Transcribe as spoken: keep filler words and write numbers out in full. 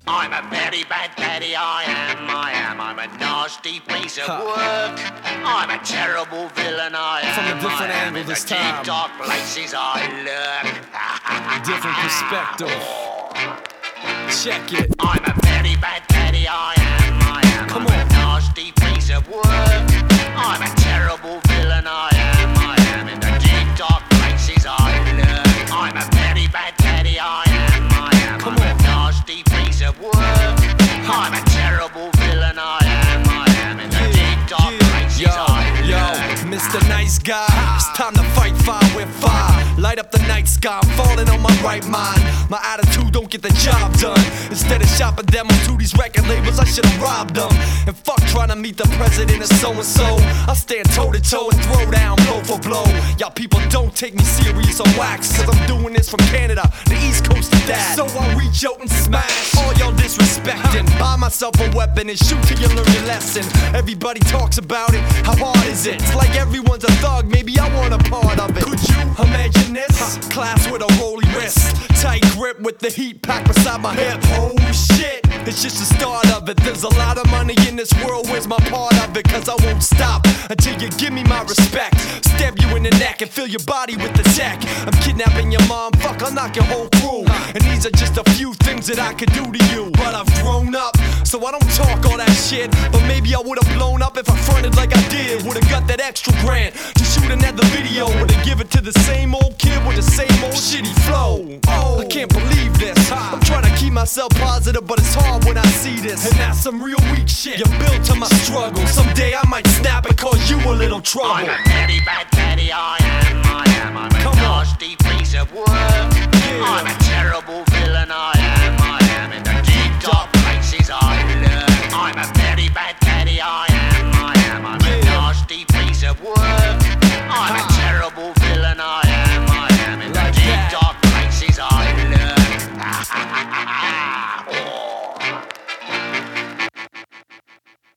I'm a very bad daddy, I am, I am. I'm a nasty piece of Huh. work. I'm a terrible villain, I am. From a different I am. angle In this the time. deep dark places I lurk. Different perspective. Check it. I'm a very bad daddy, I am, I am. Come I'm on. a nasty piece of work. I'm a terrible villain, I am, I am. In the deep dark places I lurk. I'm a very bad daddy, I am, I am. Come I'm on. a nasty piece of work. I'm a terrible villain, I am, I am. In the deep dark places Yo, I yo, lurk. Mister Nice Guy, it's time to fight fire with fire. Light up the night sky, I'm falling on my right mind. My attitude don't get the job done. Instead of shopping demos to these record labels, I should've robbed them. And fuck trying to meet the president of so-and-so. I stand toe to toe and throw down blow for blow. Y'all people don't take me serious on wax, cause I'm doing this from Canada, the East Coast of that. So I reach out and smash all y'all disrespecting. Buy myself a weapon and shoot till you learn your lesson. Everybody talks about it, how hard is it? It's like everyone's a thug, maybe I want a part of it. Could you imagine this? Class with a rolly wrist, tight grip with the heat packed beside my hip. Oh shit, it's just the start of it. There's a lot of money in this world, where's my part of it? Cause I won't stop until you give me my respect. Stab you in the neck and fill your body with the tech. I'm kidnapping your mom, fuck, I'll knock your whole crew. And these are just a few things that I could do to you. But I've grown up, so I don't talk all that shit. But maybe I would've blown up if I fronted like I did. Would've got that extra grand to shoot another video. Would've give it to the same old kid with the same old shitty flow. Oh, I can't believe this. I'm trying to keep myself positive, but it's hard when I see this. And that's some real weak shit. You're built to my struggle. Someday I might snap and cause you a little trouble. I'm a very bad daddy, I am, I am. I'm a Come on. nasty piece of work. Yeah. I'm a terrible